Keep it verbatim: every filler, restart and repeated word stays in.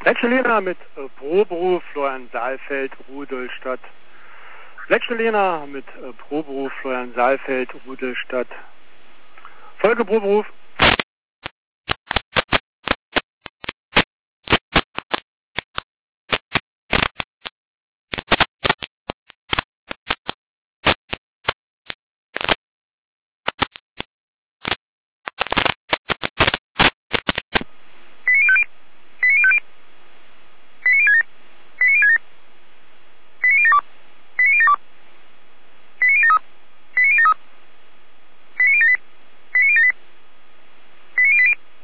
Letzte Lena mit äh, Proberuf, Florian Saalfeld, Rudolstadt. Letzte Lena mit äh, Proberuf, Florian Saalfeld, Rudolstadt. Folge Proberuf.